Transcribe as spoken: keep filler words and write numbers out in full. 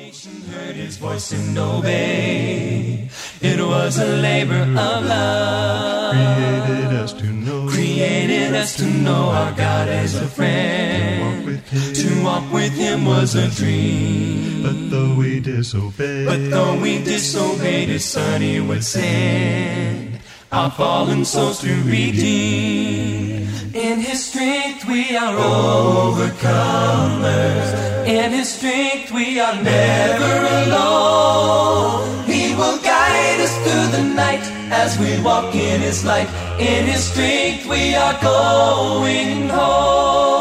Nation heard his voice and obeyed. It was a labor of love. Created us to know. Created us to know our God as a friend. To walk with him. To walk with him was a dream. But though we disobeyed. But though we disobeyed his son, he would send our fallen souls to redeem. In his strength we are overcomers. In his strength we are never alone. He will guide us through the night as we walk in his light. In his strength we are going home.